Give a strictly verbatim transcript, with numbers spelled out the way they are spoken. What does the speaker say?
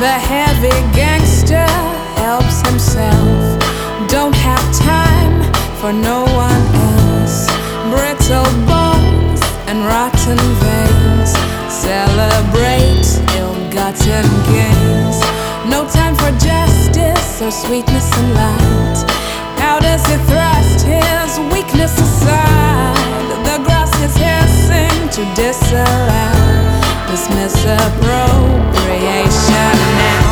The heavy gangster helps himself, don't have time for no one else. Brittle bones and rotten veins celebrate ill-gotten gains. No time for justice or sweetness and light. How does he thrust his weakness aside? The grass is hissing to disallow this misappropriation now.